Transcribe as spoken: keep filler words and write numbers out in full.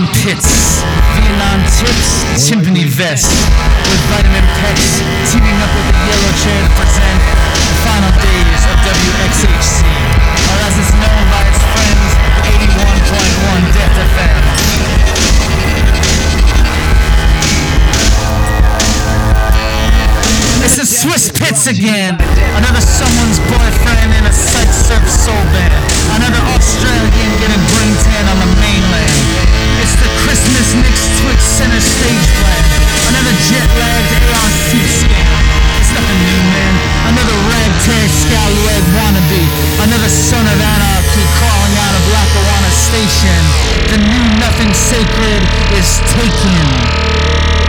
Vietnam pits, Vietnam tips, chimney vest, with vitamin pecs, teaming up with the yellow chair to present the final days of W X H C, or as it's known by its friends, eighty-one point one Death F M. It's the Swiss Pits again, another someone's boyfriend in a sight-surf soul band, another Australian getting brain tan on the mainland. It's the Christmas Nick's Twitch center stage plan, another jet-lagged Aeon suit scam. It's nothing new, man, another ragtag scallywag wannabe, another son of anarchy crawling out of Lackawanna Station. The new nothing sacred is taken.